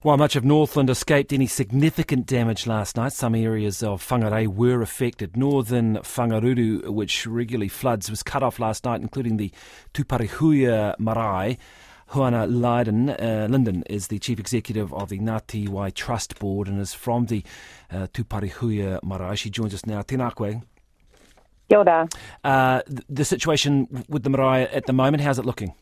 While much of Northland escaped any significant damage last night, some areas of Whangarei were affected. Northern Whangaruru, which regularly floods, was cut off last night, including the Tuparihuia marae. Huana Linden is the Chief Executive of the Ngāti Wai Trust Board and is from the Tuparihuia marae. She joins us now. Tēnā koe. Kia ora. The situation with the marae at the moment, how's it looking?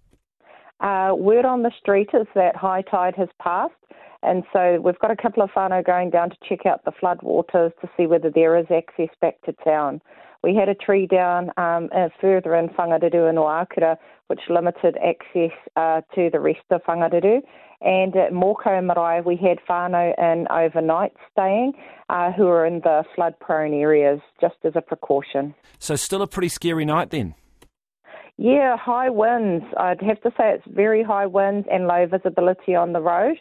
Word on the street is that high tide has passed, and so we've got a couple of whānau going down to check out the flood waters to see whether there is access back to town. We had a tree down further in Whangaruru and Oakura, which limited access to the rest of Whangaruru. And at Moko Marae, we had whānau in overnight staying who are in the flood-prone areas, just as a precaution. So still a pretty scary night then? Yeah, high winds. I'd have to say it's very high winds and low visibility on the road.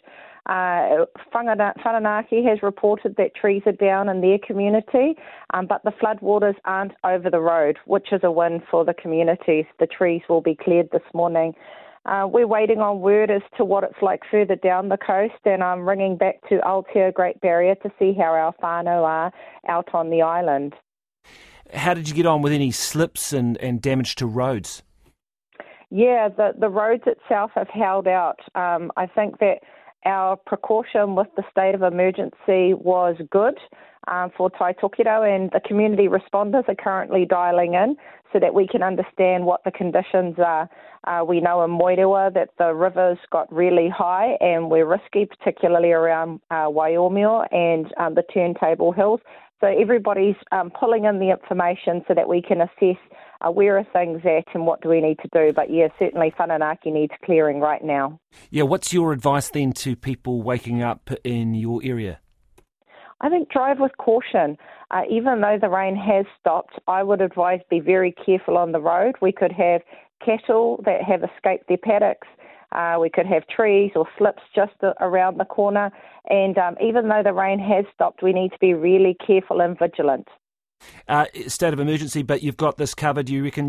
Whananaki has reported that trees are down in their community, but the floodwaters aren't over the road, which is a win for the communities. The trees will be cleared this morning. We're waiting on word as to what it's like further down the coast, and I'm ringing back to Aotea Great Barrier to see how our whānau are out on the island. How did you get on with any slips and damage to roads? Yeah, the roads itself have held out. I think that our precaution with the state of emergency was good for Taitokiro, and the community responders are currently dialing in so that we can understand what the conditions are. We know in Moerewa that the rivers got really high and were risky, particularly around Waioomio and the Turntable Hills. So everybody's pulling in the information so that we can assess where are things at and what do we need to do. But yeah, certainly Whananaki needs clearing right now. Yeah, what's your advice then to people waking up in your area? I think drive with caution. Even though the rain has stopped, I would advise be very careful on the road. We could have cattle that have escaped their paddocks. We could have trees or slips just around the corner. And even though the rain has stopped, we need to be really careful and vigilant. State of emergency, but you've got this covered. You reckon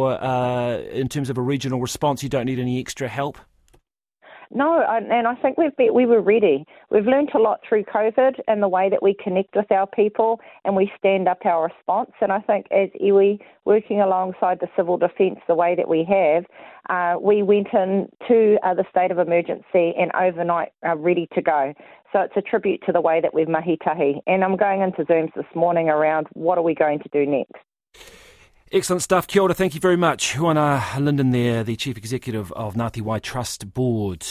in terms of a regional response, you don't need any extra help? No, and I think we were ready. We've learnt a lot through COVID and the way that we connect with our people and we stand up our response. And I think as iwi, working alongside the civil defence the way that we have, we went into the state of emergency and overnight ready to go. So it's a tribute to the way that we've mahi-tahi. And I'm going into Zooms this morning around what are we going to do next. Excellent stuff. Kia ora, thank you very much. Huana Linden there, the Chief Executive of Ngāti Wai Trust Board.